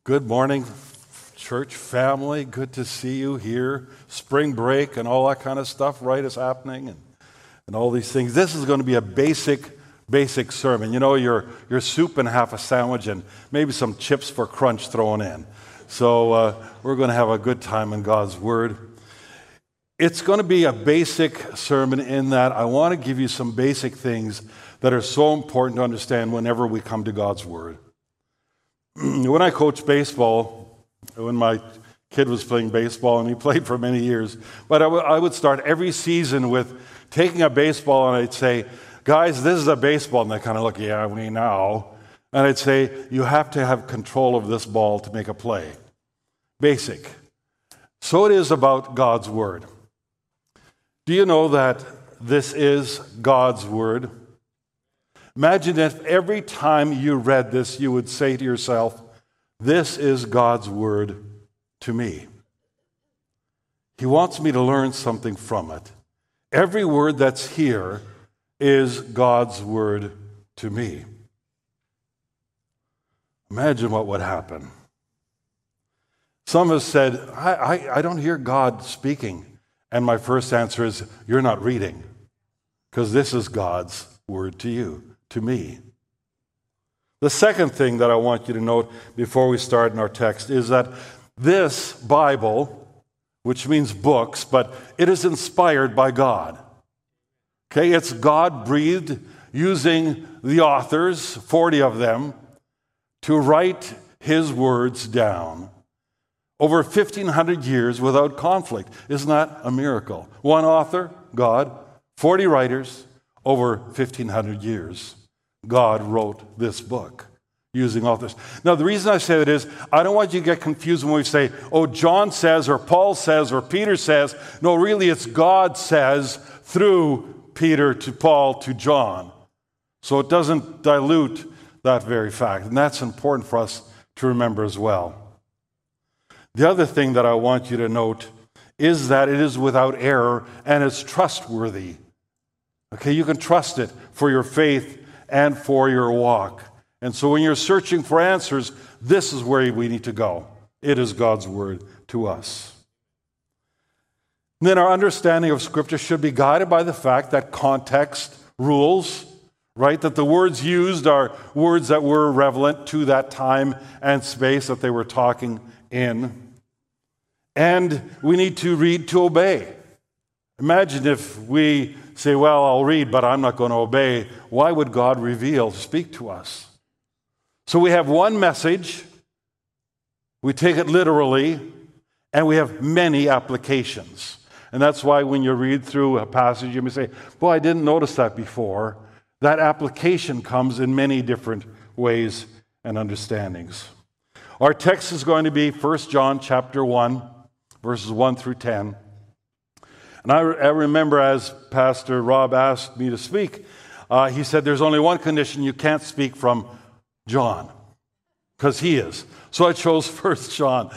Good morning, church family. Good to see you here. Spring break and all that kind of stuff, right, is happening and all these things. This is going to be a basic sermon. You know, your soup and half a sandwich and maybe some chips for crunch thrown in. So we're going to have a good time in God's Word. It's going to be a basic sermon in that I want to give you some basic things that are so important to understand whenever we come to God's Word. When I coached baseball, when my kid was playing baseball, and he played for many years, but I would start every season with taking a baseball and I'd say, guys, this is a baseball. And they kind of look, yeah, we know. And I'd say, you have to have control of this ball to make a play. Basic. So it is about God's Word. Do you know that this is God's Word? Imagine if every time you read this, you would say to yourself, this is God's Word to me. He wants me to learn something from it. Every word that's here is God's Word to me. Imagine what would happen. Some have said, I don't hear God speaking. And my first answer is, you're not reading, because this is God's Word to you. To me. The second thing that I want you to note before we start in our text is that this Bible, which means books, but it is inspired by God. Okay, it's God-breathed, using the authors, 40 of them, to write His words down. Over 1,500 years without conflict. Isn't that a miracle? One author, God, 40 writers, over 1,500 years. God wrote this book using authors. Now, the reason I say that is, I don't want you to get confused when we say, oh, John says, or Paul says, or Peter says. No, really, it's God says through Peter to Paul to John. So it doesn't dilute that very fact. And that's important for us to remember as well. The other thing that I want you to note is that it is without error and it's trustworthy. Okay, you can trust it for your faith and for your walk. And so when you're searching for answers, this is where we need to go. It is God's Word to us. And then our understanding of Scripture should be guided by the fact that context rules, right? That the words used are words that were relevant to that time and space that they were talking in. And we need to read to obey. Imagine if we say, well, I'll read, but I'm not going to obey. Why would God speak to us? So we have one message, we take it literally, and we have many applications. And that's why when you read through a passage, you may say, boy, I didn't notice that before. That application comes in many different ways and understandings. Our text is going to be 1 John chapter 1, verses 1 through 10. And I remember as Pastor Rob asked me to speak, he said there's only one condition: you can't speak from John, because he is. So I chose 1 John.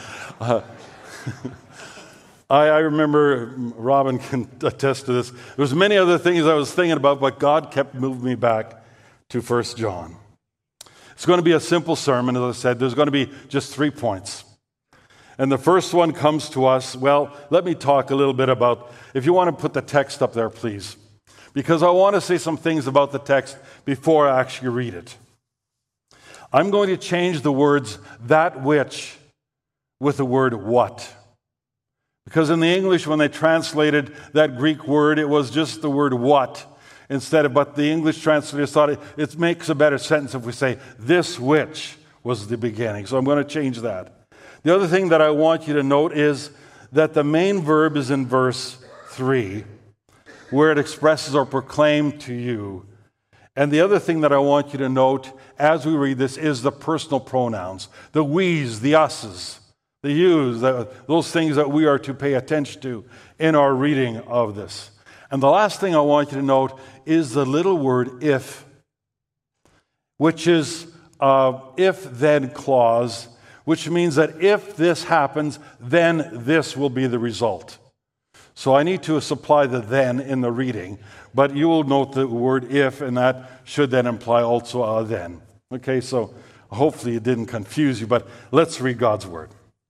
I remember, Robin can attest to this, there was many other things I was thinking about, but God kept moving me back to 1 John. It's going to be a simple sermon, as I said. There's going to be just 3 points. And the first one comes to us, well, let me talk a little bit about, if you want to put the text up there, please. Because I want to say some things about the text before I actually read it. I'm going to change the words that which with the word what. Because in the English, when they translated that Greek word, it was just the word what instead of, but the English translators thought it makes a better sentence if we say this which was the beginning. So I'm going to change that. The other thing that I want you to note is that the main verb is in verse 3, where it expresses or proclaim to you. And the other thing that I want you to note as we read this is the personal pronouns, the we's, the us's, the you's, those things that we are to pay attention to in our reading of this. And the last thing I want you to note is the little word if, which is if-then clause, which means that if this happens, then this will be the result. So I need to supply the then in the reading, but you will note the word if, and that should then imply also a then. Okay, so Hopefully it didn't confuse you, but let's read God's word.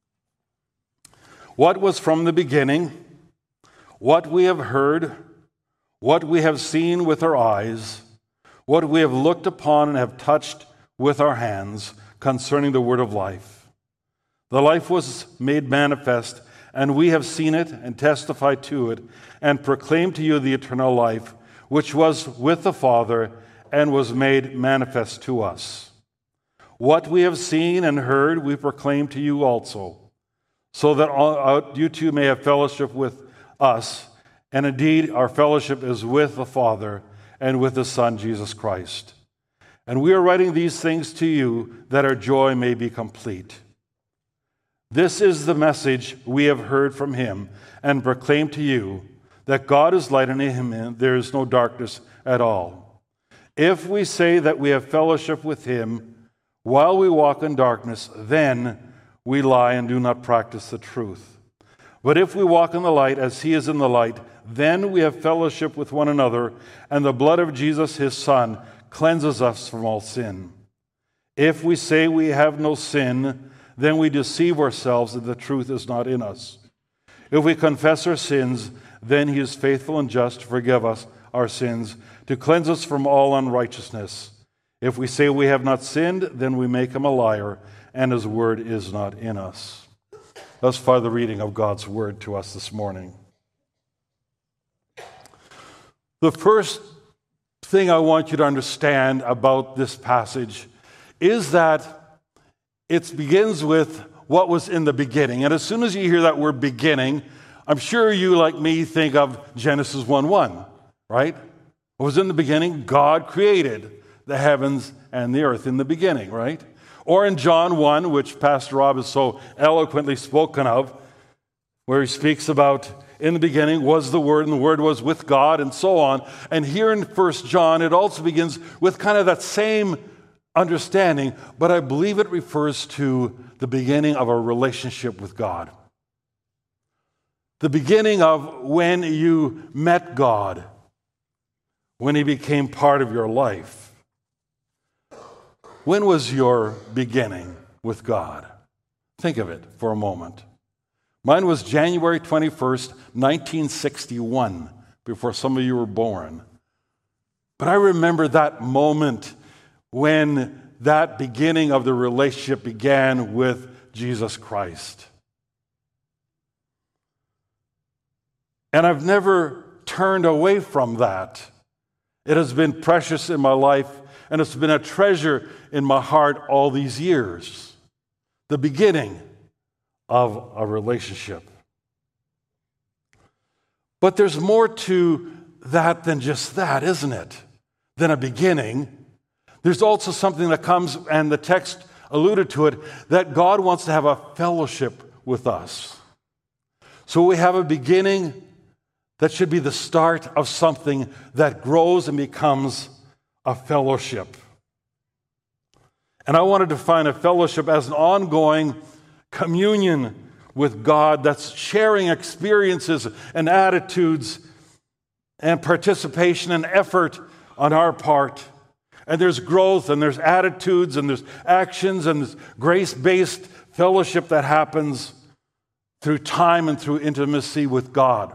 What was from the beginning, what we have heard, what we have seen with our eyes, what we have looked upon and have touched with our hands concerning the word of life. The life was made manifest, and we have seen it and testified to it and proclaimed to you the eternal life, which was with the Father and was made manifest to us. What we have seen and heard we proclaim to you also, so that you too may have fellowship with us. And indeed, our fellowship is with the Father and with the Son, Jesus Christ. And we are writing these things to you that our joy may be complete. This is the message we have heard from him and proclaim to you, that God is light and in him there is no darkness at all. If we say that we have fellowship with him while we walk in darkness, then we lie and do not practice the truth. But if we walk in the light as he is in the light, then we have fellowship with one another, and the blood of Jesus his Son cleanses us from all sin. If we say we have no sin, then we deceive ourselves and the truth is not in us. If we confess our sins, then he is faithful and just to forgive us our sins, to cleanse us from all unrighteousness. If we say we have not sinned, then we make him a liar, and his word is not in us. Thus far the reading of God's word to us this morning. The first thing I want you to understand about this passage is that it begins with what was in the beginning. And as soon as you hear that word beginning, I'm sure you, like me, think of Genesis 1:1, right? What was in the beginning? God created the heavens and the earth in the beginning, right? Or in John 1, which Pastor Rob has so eloquently spoken of, where he speaks about in the beginning was the Word, and the Word was with God, and so on. And here in 1 John, it also begins with kind of that same understanding, but I believe it refers to the beginning of a relationship with God. The beginning of when you met God, when he became part of your life. When was your beginning with God? Think of it for a moment. Mine was January 21st, 1961, before some of you were born. But I remember that moment when that beginning of the relationship began with Jesus Christ. And I've never turned away from that. It has been precious in my life, and it's been a treasure in my heart all these years. The beginning of a relationship. But there's more to that than just that, isn't it? Than a beginning. There's also something that comes, and the text alluded to it, that God wants to have a fellowship with us. So we have a beginning that should be the start of something that grows and becomes a fellowship. And I want to define a fellowship as an ongoing communion with God that's sharing experiences and attitudes and participation and effort on our part. And there's growth and there's attitudes and there's actions and there's grace-based fellowship that happens through time and through intimacy with God.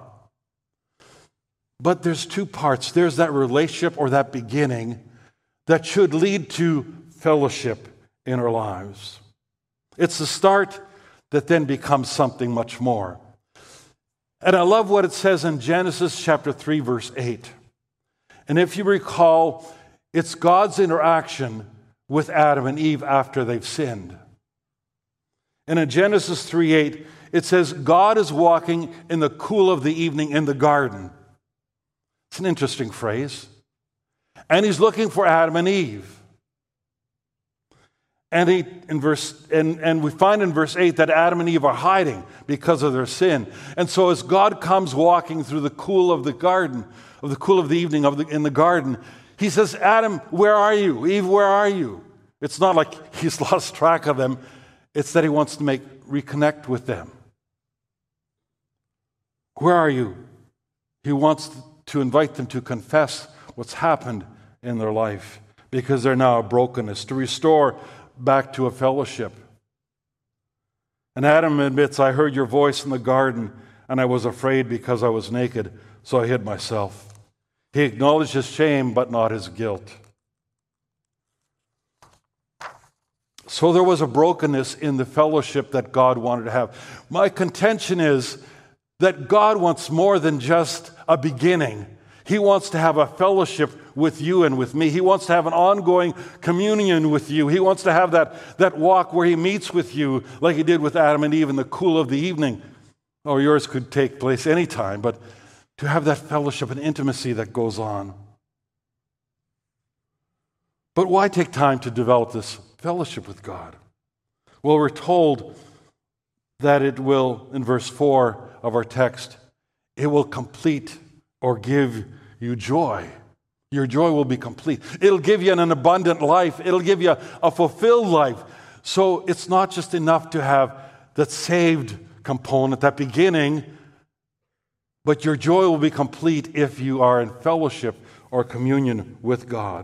But there's two parts. There's that relationship or that beginning that should lead to fellowship in our lives. It's the start that then becomes something much more. And I love what it says in Genesis chapter 3, verse 8. And if you recall, it's God's interaction with Adam and Eve after they've sinned. And in Genesis 3:8, it says, God is walking in the cool of the evening in the garden. It's an interesting phrase. And he's looking for Adam and Eve. And we find in verse 8 that Adam and Eve are hiding because of their sin. And so as God comes walking through the cool of the garden, of the cool of the evening in the garden, he says, Adam, where are you? Eve, where are you? It's not like he's lost track of them. It's that he wants to reconnect with them. Where are you? He wants to invite them to confess what's happened in their life because they're now a brokenness, to restore back to a fellowship. And Adam admits, I heard your voice in the garden, and I was afraid because I was naked, so I hid myself. He acknowledged his shame, but not his guilt. So there was a brokenness in the fellowship that God wanted to have. My contention is that God wants more than just a beginning. He wants to have a fellowship with you and with me. He wants to have an ongoing communion with you. He wants to have that walk where he meets with you like he did with Adam and Eve in the cool of the evening. Or yours could take place anytime, but to have that fellowship and intimacy that goes on. But why take time to develop this fellowship with God? Well, we're told that it will, in verse 4 of our text, it will complete or give you joy. Your joy will be complete. It'll give you an abundant life. It'll give you a fulfilled life. So it's not just enough to have that saved component, that beginning, but your joy will be complete if you are in fellowship or communion with God.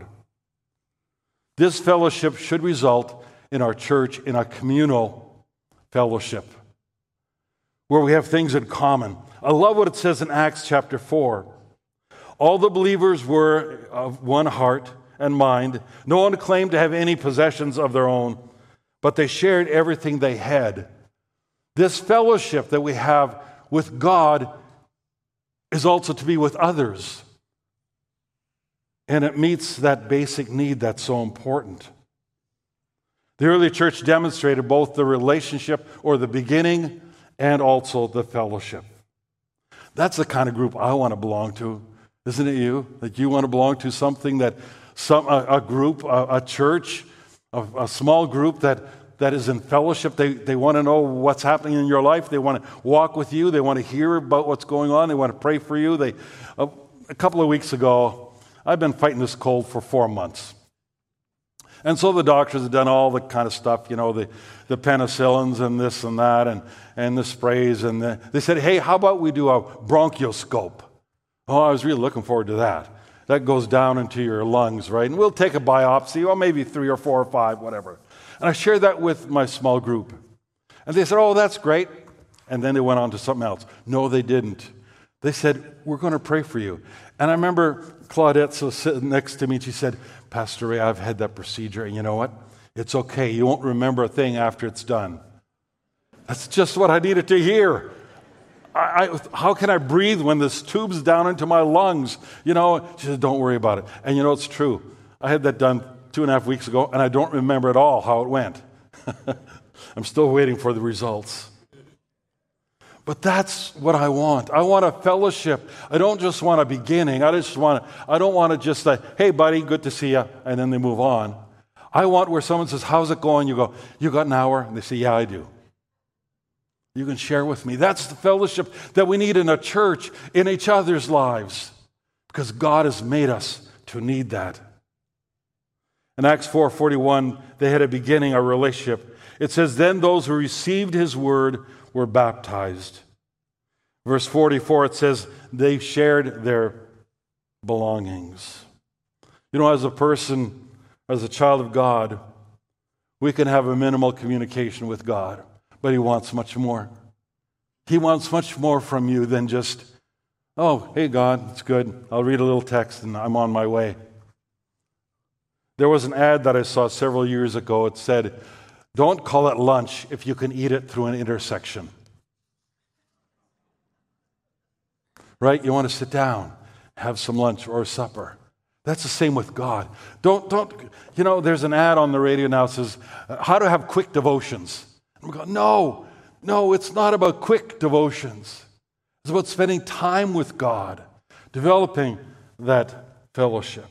This fellowship should result in our church in a communal fellowship where we have things in common. I love what it says in Acts chapter 4. All the believers were of one heart and mind. No one claimed to have any possessions of their own, but they shared everything they had. This fellowship that we have with God is also to be with others. And it meets that basic need that's so important. The early church demonstrated both the relationship or the beginning and also the fellowship. That's the kind of group I want to belong to. Isn't it you? That you want to belong to something that, a group, a church, a small group that is in fellowship. They want to know what's happening in your life. They want to walk with you. They want to hear about what's going on. They want to pray for you. A couple of weeks ago, I've been fighting this cold for 4 months. And so the doctors have done all the kind of stuff, the penicillins and this and that and the sprays. And they said, hey, how about we do a bronchoscope? Oh, I was really looking forward to that. That goes down into your lungs, right? And we'll take a biopsy, or maybe 3 or 4 or 5, whatever. And I shared that with my small group. And they said, oh, that's great. And then they went on to something else. No, they didn't. They said, we're going to pray for you. And I remember Claudette was sitting next to me, and she said, Pastor Ray, I've had that procedure, and you know what? It's okay. You won't remember a thing after it's done. That's just what I needed to hear. How can I breathe when this tube's down into my lungs? She said, don't worry about it. And it's true. I had that done 2.5 weeks ago, and I don't remember at all how it went. I'm still waiting for the results. But that's what I want. I want a fellowship. I don't just want a beginning. I don't want to just say, hey, buddy, good to see you, and then they move on. I want where someone says, how's it going? You go, you got an hour? And they say, yeah, I do. You can share with me. That's the fellowship that we need in a church, in each other's lives, because God has made us to need that. In Acts 4:41, they had a beginning, a relationship. It says, then those who received his word were baptized. Verse 44, it says, they shared their belongings. As a person, as a child of God, we can have a minimal communication with God. But he wants much more. He wants much more from you than just, oh, hey, God, it's good. I'll read a little text and I'm on my way. There was an ad that I saw several years ago. It said, don't call it lunch if you can eat it through an intersection. Right? You want to sit down, have some lunch or supper. That's the same with God. Don't. There's an ad on the radio now that says, how to have quick devotions. And we go, no, it's not about quick devotions. It's about spending time with God, developing that fellowship.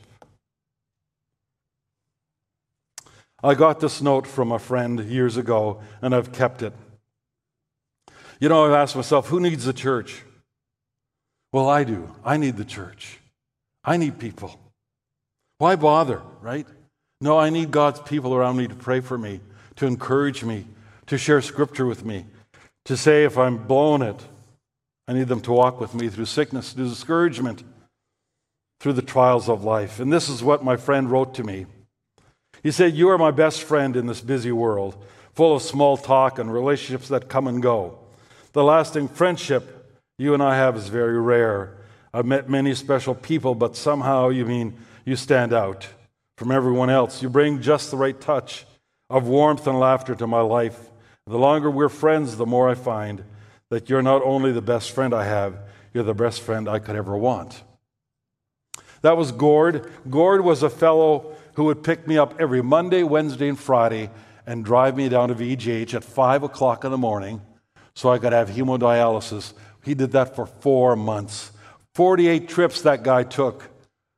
I got this note from a friend years ago, and I've kept it. I've asked myself, who needs the church? Well, I do. I need the church. I need people. Why bother, right? No, I need God's people around me to pray for me, to encourage me, to share scripture with me, to say if I'm blowing it, I need them to walk with me through sickness, through discouragement, through the trials of life. And this is what my friend wrote to me. He said, "You are my best friend in this busy world, full of small talk and relationships that come and go. The lasting friendship you and I have is very rare. I've met many special people, but somehow you stand out from everyone else. You bring just the right touch of warmth and laughter to my life. The longer we're friends, the more I find that you're not only the best friend I have, you're the best friend I could ever want." That was Gord. Gord was a fellow who would pick me up every Monday, Wednesday, and Friday and drive me down to VGH at 5 o'clock in the morning so I could have hemodialysis. He did that for 4 months. 48 trips that guy took.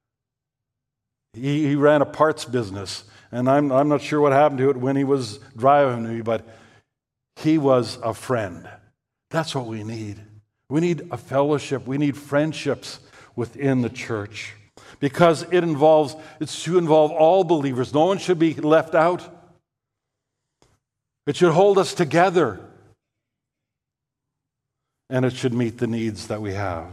He ran a parts business, and I'm not sure what happened to it when he was driving me, but he was a friend. That's what we need. We need a fellowship. We need friendships within the church because it's to involve all believers. No one should be left out. It should hold us together, and it should meet the needs that we have.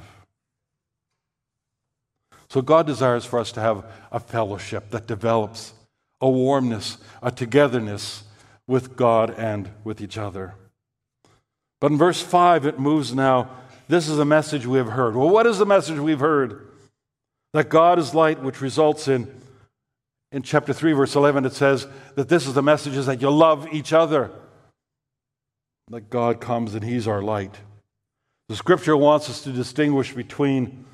So God desires for us to have a fellowship that develops a warmness, a togetherness with God and with each other. But in verse 5, it moves now. This is a message we have heard. Well, what is the message we've heard? That God is light, which results in chapter 3, verse 11, it says that this is the message is that you love each other. That God comes and He's our light. The Scripture wants us to distinguish between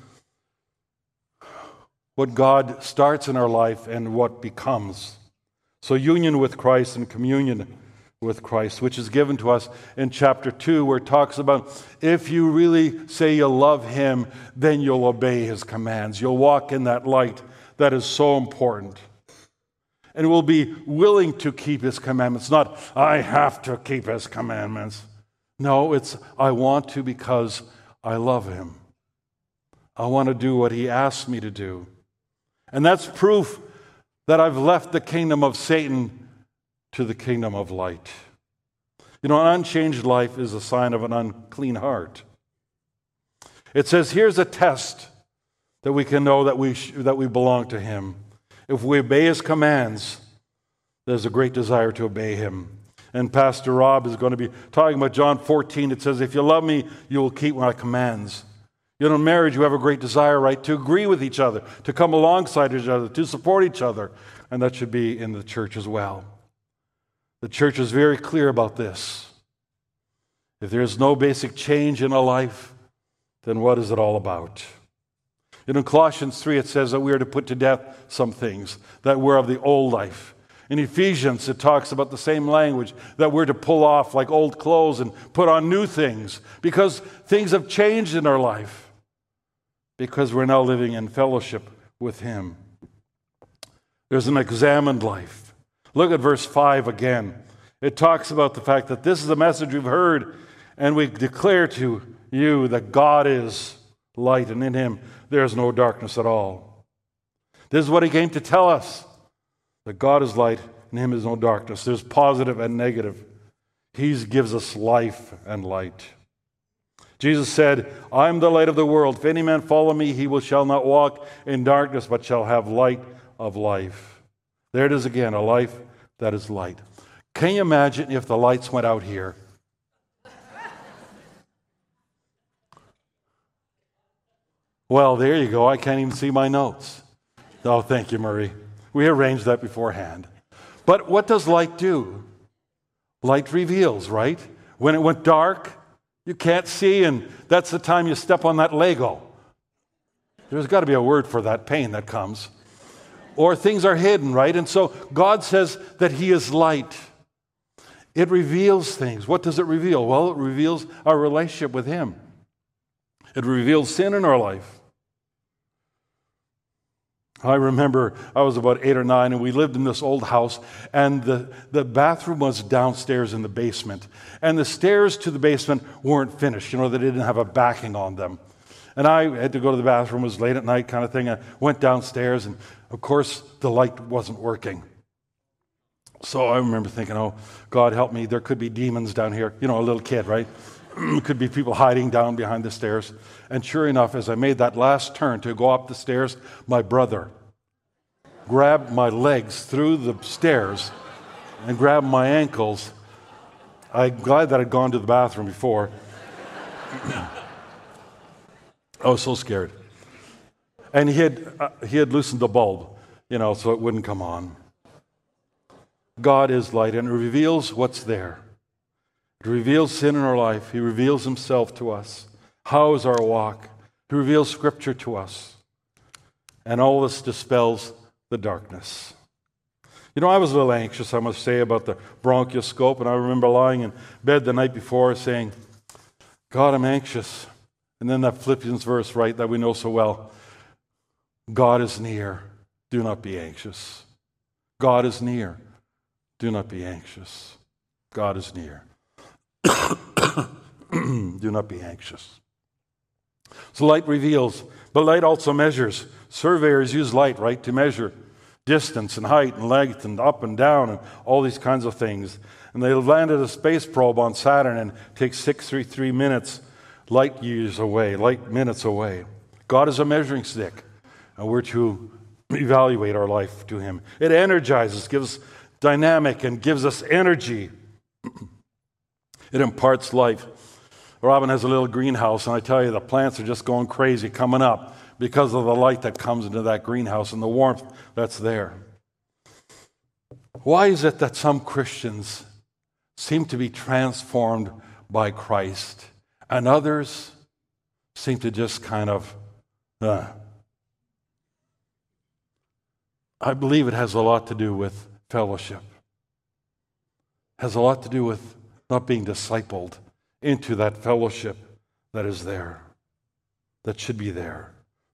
what God starts in our life and what becomes. So union with Christ and communion with Christ, which is given to us in chapter 2, where it talks about if you really say you love Him, then you'll obey His commands. You'll walk in that light that is so important. And we'll be willing to keep His commandments. Not, I have to keep His commandments. No, it's, I want to because I love Him. I want to do what He asks me to do. And that's proof that I've left the kingdom of Satan to the kingdom of light. You know, an unchanged life is a sign of an unclean heart. It says, here's a test that we can know that we belong to Him. If we obey His commands, there's a great desire to obey Him. And Pastor Rob is going to be talking about John 14. It says, if you love me, you will keep my commands. You know, in marriage, you have a great desire, right, to agree with each other, to come alongside each other, to support each other. And that should be in the church as well. The church is very clear about this. If there is no basic change in a life, then what is it all about? In Colossians 3, it says that we are to put to death some things that were of the old life. In Ephesians, it talks about the same language, that we're to pull off like old clothes and put on new things because things have changed in our life. Because we're now living in fellowship with Him. There's an examined life. Look at verse 5 again. It talks about the fact that this is the message we've heard, and we declare to you that God is light, and in Him there is no darkness at all. This is what He came to tell us, that God is light, in Him is no darkness. There's positive and negative. He gives us life and light. Jesus said, I am the light of the world. If any man follow me, he shall not walk in darkness, but shall have light of life. There it is again, a life that is light. Can you imagine if the lights went out here? Well, there you go. I can't even see my notes. Oh, thank you, Murray. We arranged that beforehand. But what does light do? Light reveals, right? When it went dark, you can't see, and that's the time you step on that Lego. There's got to be a word for that pain that comes. Or things are hidden, right? And so God says that He is light. It reveals things. What does it reveal? Well, it reveals our relationship with Him. It reveals sin in our life. I remember I was about 8 or 9, and we lived in this old house, and the bathroom was downstairs in the basement. And the stairs to the basement weren't finished. You know, they didn't have a backing on them. And I had to go to the bathroom. It was late at night kind of thing. I went downstairs, and of course, the light wasn't working. So I remember thinking, oh, God help me, there could be demons down here. You know, a little kid, right? Could be people hiding down behind the stairs. And sure enough, as I made that last turn to go up the stairs, my brother grabbed my legs through the stairs and grabbed my ankles. I'm glad that I'd gone to the bathroom before. I was so scared. And he had loosened the bulb, so it wouldn't come on. God is light, and it reveals what's there. It reveals sin in our life. He reveals himself to us. How is our walk? He reveals Scripture to us. And all this dispels the darkness. I was a little anxious, I must say, about the bronchoscope, and I remember lying in bed the night before saying, God, I'm anxious. And then that Philippians verse, right, that we know so well. God is near. Do not be anxious. God is near. Do not be anxious. God is near. Do not be anxious. So light reveals, but light also measures. Surveyors use light, right, to measure distance and height and length and up and down and all these kinds of things. And they landed a space probe on Saturn, and it takes 633 minutes, light years away, light minutes away. God is a measuring stick, and we're to evaluate our life to him. It energizes, gives dynamic, and gives us energy. It imparts life. Robin has a little greenhouse, and I tell you, the plants are just going crazy coming up because of the light that comes into that greenhouse and the warmth that's there. Why is it that some Christians seem to be transformed by Christ and others seem to just kind of, I believe it has a lot to do with fellowship. It has a lot to do with not being discipled into that fellowship that is there, that should be there.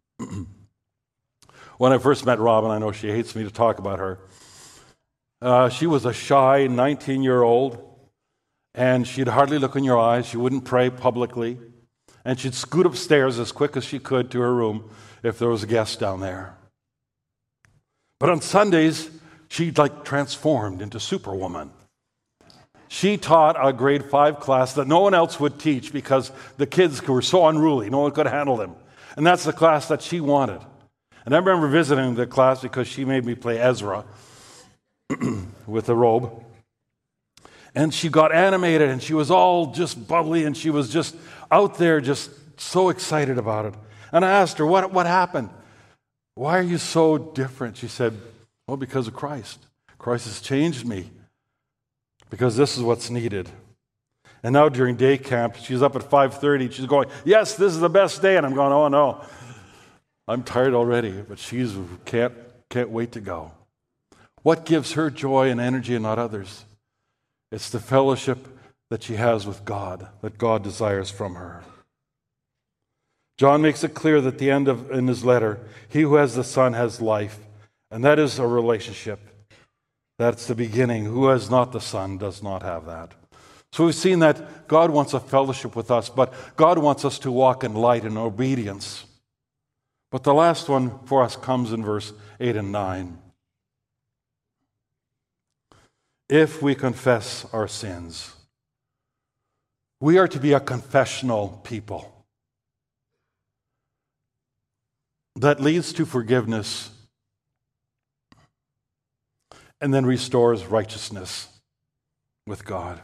When I first met Robin, I know she hates me to talk about her. She was a shy 19-year-old, and she'd hardly look in your eyes. She wouldn't pray publicly, and she'd scoot upstairs as quick as she could to her room if there was a guest down there. But on Sundays, she'd transformed into Superwoman. She taught a grade 5 class that no one else would teach because the kids were so unruly. No one could handle them. And that's the class that she wanted. And I remember visiting the class because she made me play Ezra with a robe. And she got animated, and she was all just bubbly, and she was just out there just so excited about it. And I asked her, what happened? Why are you so different? She said, well, because of Christ. Christ has changed me because this is what's needed. And now during day camp, she's up at 5:30. She's going, yes, this is the best day. And I'm going, oh, no. I'm tired already, but she's can't wait to go. What gives her joy and energy and not others? It's the fellowship that she has with God, that God desires from her. John makes it clear that in his letter, he who has the Son has life, and that is a relationship. That's the beginning. Who has not the Son does not have that. So we've seen that God wants a fellowship with us, but God wants us to walk in light and obedience. But the last one for us comes in verse 8 and 9. If we confess our sins, we are to be a confessional people that leads to forgiveness and then restores righteousness with God.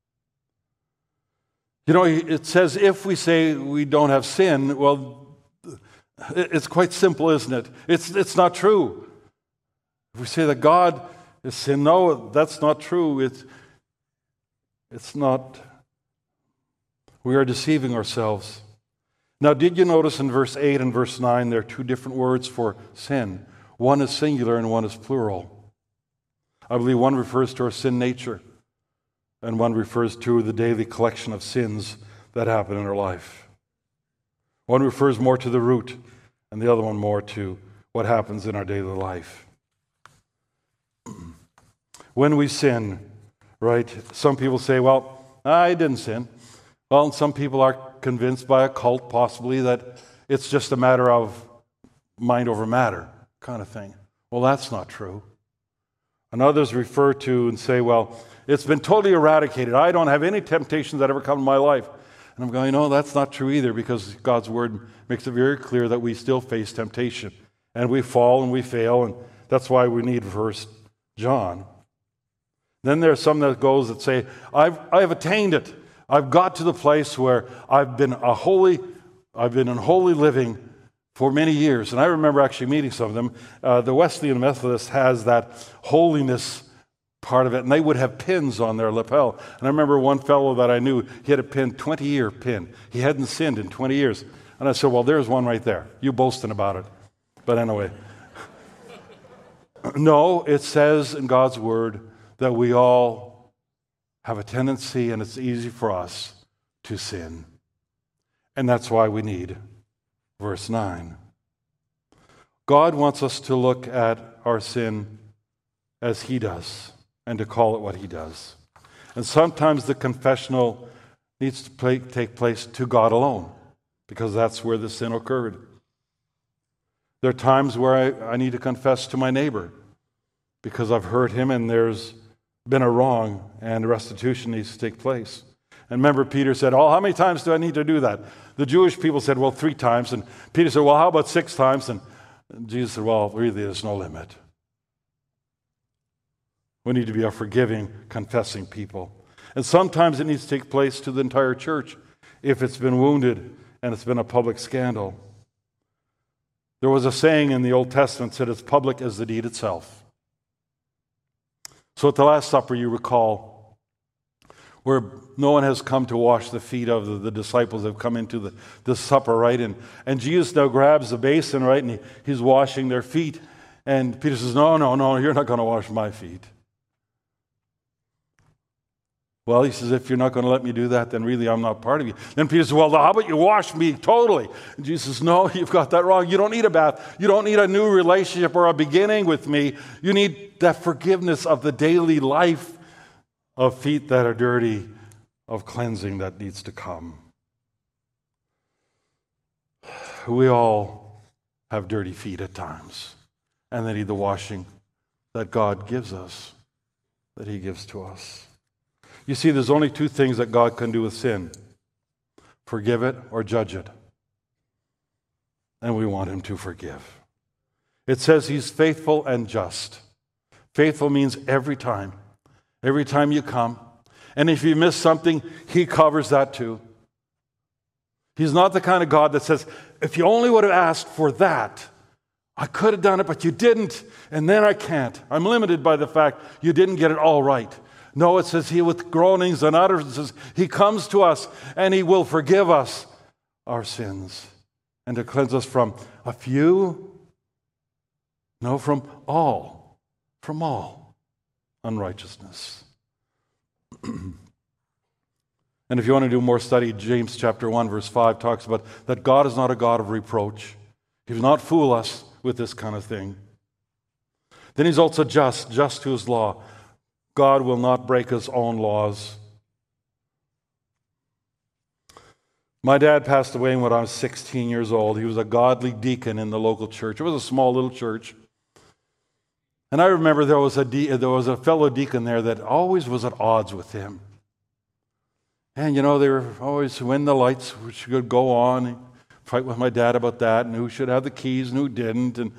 It says if we say we don't have sin, well, it's quite simple, isn't it? It's not true. If we say that God is sin, no, that's not true. It's not. We are deceiving ourselves. Now, did you notice in verse 8 and verse 9 there are two different words for sin? One is singular and one is plural. I believe one refers to our sin nature, and one refers to the daily collection of sins that happen in our life. One refers more to the root, and the other one more to what happens in our daily life. When we sin, right, some people say, well, I didn't sin. Well, and some people are convinced by a cult possibly that it's just a matter of mind over matter kind of thing. Well, that's not true. And others refer to and say, well, it's been totally eradicated. I don't have any temptations that ever come in my life. And I'm going, no, that's not true either, because God's word makes it very clear that we still face temptation. And we fall and we fail, and That's why we need 1 John. Then there's some that goes that say, I've attained it. I've got to the place where I've been in holy living for many years. And I remember actually meeting some of them. The Wesleyan Methodist has that holiness part of it, and they would have pins on their lapel. And I remember one fellow that I knew, he had a pin, 20-year pin. He hadn't sinned in 20 years. And I said, well, there's one right there. You boasting about it. But anyway. No, it says in God's Word that we all have a tendency, and it's easy for us to sin. And that's why we need verse 9. God wants us to look at our sin as He does and to call it what He does. And sometimes the confessional needs to take place to God alone because that's where the sin occurred. There are times where I need to confess to my neighbor because I've hurt him and there's been a wrong and restitution needs to take place. And remember, Peter said, how many times do I need to do that? The Jewish people said, 3 times. And Peter said, how about 6 times? And Jesus said, really, there's no limit. We need to be a forgiving, confessing people. And sometimes it needs to take place to the entire church if it's been wounded and it's been a public scandal. There was a saying in the Old Testament that said, as public as the deed itself. So at the Last Supper, you recall, where no one has come to wash the feet of the disciples that have come into the supper, right? And Jesus now grabs the basin, right? And he's washing their feet. And Peter says, no, you're not going to wash my feet. Well, he says, if you're not going to let me do that, then really I'm not part of you. Then Peter says, well, how about you wash me totally? And Jesus says, no, you've got that wrong. You don't need a bath. You don't need a new relationship or a beginning with me. You need that forgiveness of the daily life of feet that are dirty, of cleansing that needs to come. We all have dirty feet at times, and they need the washing that God gives us, that He gives to us. You see, there's only 2 things that God can do with sin: forgive it or judge it. And we want Him to forgive. It says He's faithful and just. Faithful means every time you come. And if you miss something, He covers that too. He's not the kind of God that says, if you only would have asked for that, I could have done it, but you didn't, and then I can't. I'm limited by the fact you didn't get it all right. No, it says He with groanings and utterances, He comes to us and He will forgive us our sins and to cleanse us from a few, no, from all unrighteousness. And if you want to do more study, James chapter 1, verse 5 talks about that God is not a God of reproach. He will not fool us with this kind of thing. Then He's also just to His law. God will not break His own laws. My dad passed away when I was 16 years old. He was a godly deacon in the local church. It was a small little church. And I remember there was a fellow deacon there that always was at odds with him. And, they were always, when the lights should go on, fight with my dad about that, and who should have the keys and who didn't, and,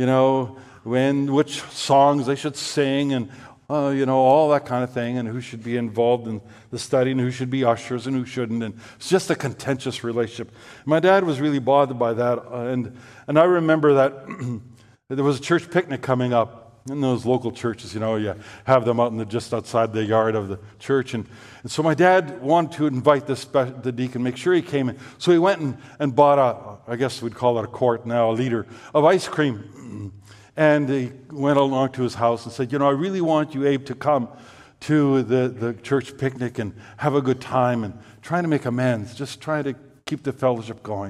which songs they should sing, and all that kind of thing, and who should be involved in the study, and who should be ushers, and who shouldn't. And it's just a contentious relationship. My dad was really bothered by that, and I remember that there was a church picnic coming up in those local churches. You have them out just outside the yard of the church, and so my dad wanted to invite the deacon, make sure he came in. So he went and bought I guess we'd call it a quart now, a liter of ice cream. And he went along to his house and said, I really want you, Abe, to come to the church picnic and have a good time and trying to make amends, just trying to keep the fellowship going.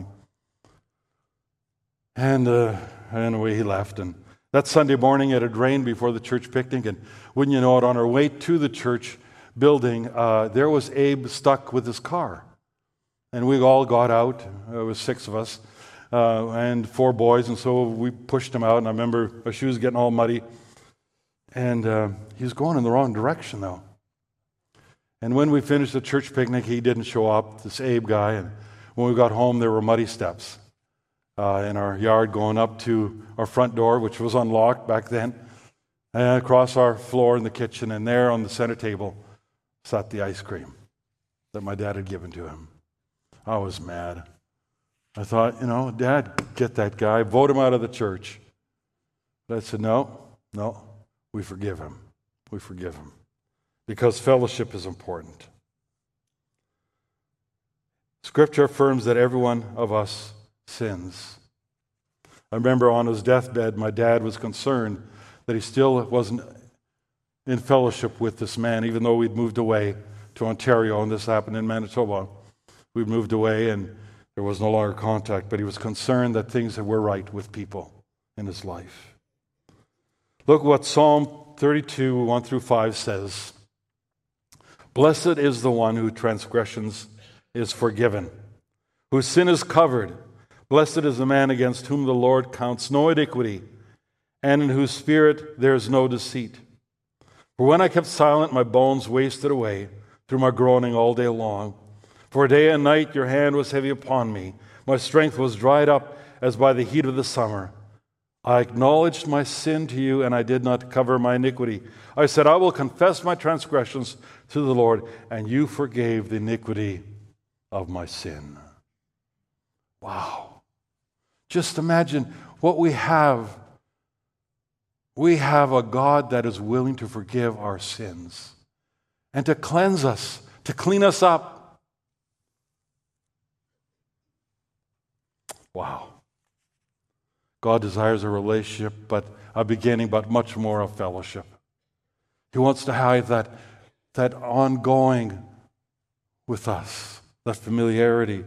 And anyway, he left. And that Sunday morning, it had rained before the church picnic. And wouldn't you know it, on our way to the church building, there was Abe stuck with his car. And we all got out. There was 6 of us. And 4 boys, and so we pushed him out, and I remember our shoes getting all muddy, and he was going in the wrong direction, though. And when we finished the church picnic, he didn't show up, this Abe guy, and when we got home, there were muddy steps. in our yard going up to our front door, which was unlocked back then, and across our floor in the kitchen, and there on the center table sat the ice cream that my dad had given to him. I was mad. I thought, Dad, get that guy, vote him out of the church. But I said, no, we forgive him. We forgive him. Because fellowship is important. Scripture affirms that every one of us sins. I remember on his deathbed, my dad was concerned that he still wasn't in fellowship with this man, even though we'd moved away to Ontario, and this happened in Manitoba. We'd moved away and there was no longer contact, but he was concerned that things were right with people in his life. Look what Psalm 32, 1 through 5 says. Blessed is the one whose transgressions is forgiven, whose sin is covered. Blessed is the man against whom the Lord counts no iniquity, and in whose spirit there is no deceit. For when I kept silent, my bones wasted away through my groaning all day long. For day and night your hand was heavy upon me. My strength was dried up as by the heat of the summer. I acknowledged my sin to you, and I did not cover my iniquity. I said, I will confess my transgressions to the Lord, and you forgave the iniquity of my sin. Wow. Just imagine what we have. We have a God that is willing to forgive our sins and to cleanse us, to clean us up. Wow. God desires a relationship, but a beginning, but much more of fellowship. He wants to have that ongoing with us, that familiarity.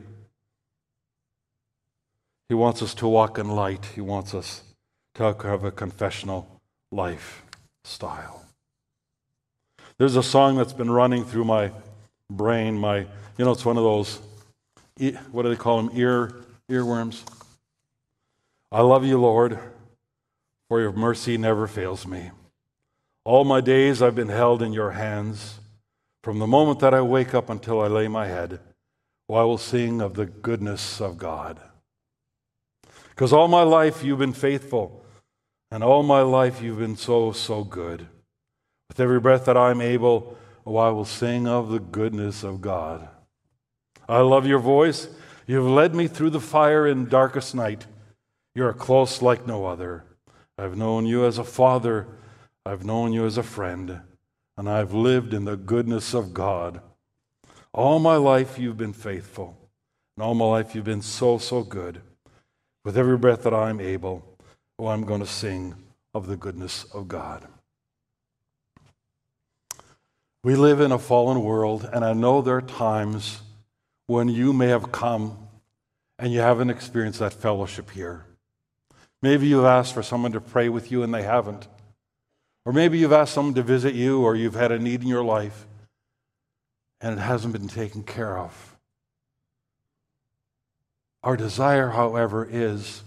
He wants us to walk in light. He wants us to have a confessional lifestyle. There's a song that's been running through my brain. It's one of those, what do they call them, earworms. I love you, Lord, for your mercy never fails me. All my days I've been held in your hands. From the moment that I wake up until I lay my head, I will sing of the goodness of God. Because all my life you've been faithful, and all my life you've been so, so good. With every breath that I'm able, I will sing of the goodness of God. I love your voice. You've led me through the fire in darkest night. You're close like no other. I've known you as a father. I've known you as a friend. And I've lived in the goodness of God. All my life you've been faithful. And all my life you've been so, so good. With every breath that I'm able, I'm going to sing of the goodness of God. We live in a fallen world, and I know there are times when you may have come and you haven't experienced that fellowship here. Maybe you've asked for someone to pray with you and they haven't. Or maybe you've asked someone to visit you, or you've had a need in your life and it hasn't been taken care of. Our desire, however, is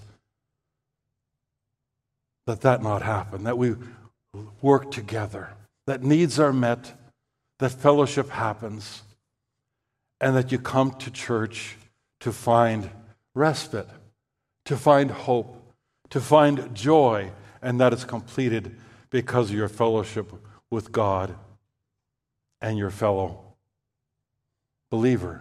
that not happen, that we work together, that needs are met, that fellowship happens, and that you come to church to find respite, to find hope, to find joy, and that it's completed because of your fellowship with God and your fellow believer.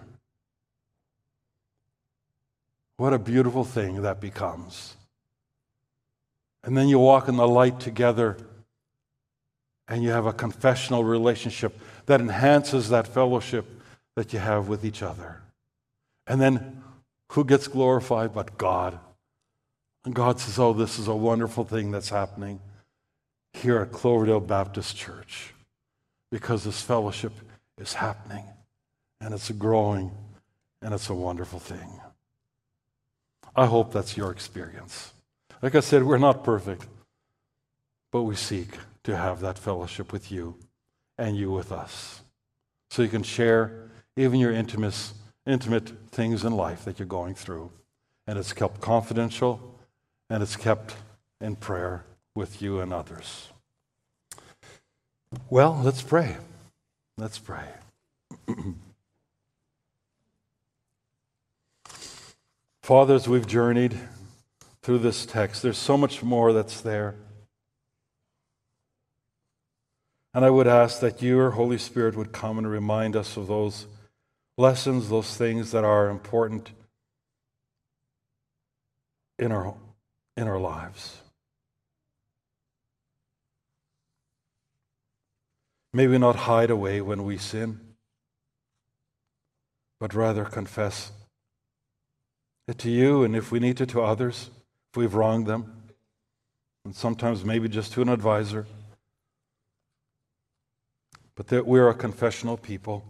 What a beautiful thing that becomes. And then you walk in the light together and you have a confessional relationship that enhances that fellowship that you have with each other. And then who gets glorified but God? And God says, oh, this is a wonderful thing that's happening here at Cloverdale Baptist Church because this fellowship is happening and it's growing and it's a wonderful thing. I hope that's your experience. Like I said, we're not perfect, but we seek to have that fellowship with you and you with us. So you can share even your intimate things in life that you're going through. And it's kept confidential and it's kept in prayer with you and others. Well, let's pray. Let's pray. Father, as we've journeyed through this text. There's so much more that's there. And I would ask that your Holy Spirit would come and remind us of those lessons, those things that are important in our lives. May we not hide away when we sin, but rather confess it to you, and if we need to others, if we've wronged them, and sometimes maybe just to an advisor. But that we're a confessional people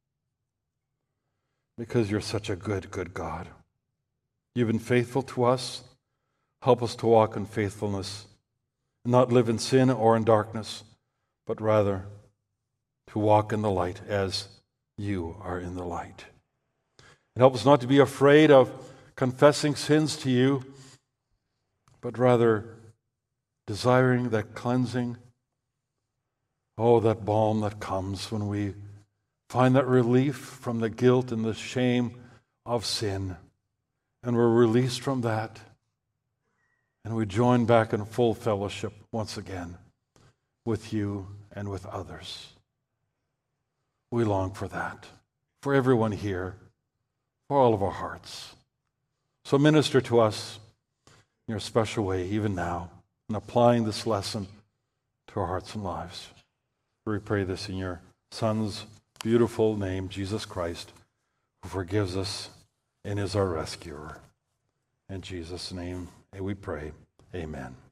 because you're such a good, good God. You've been faithful to us. Help us to walk in faithfulness, not live in sin or in darkness, but rather to walk in the light as you are in the light. And help us not to be afraid of confessing sins to you, but rather desiring that cleansing. Oh, that balm that comes when we find that relief from the guilt and the shame of sin. And we're released from that. And we join back in full fellowship once again with you and with others. We long for that, for everyone here, for all of our hearts. So minister to us in your special way, even now, in applying this lesson to our hearts and lives. We pray this in your Son's beautiful name, Jesus Christ, who forgives us and is our rescuer. In Jesus' name we pray. Amen.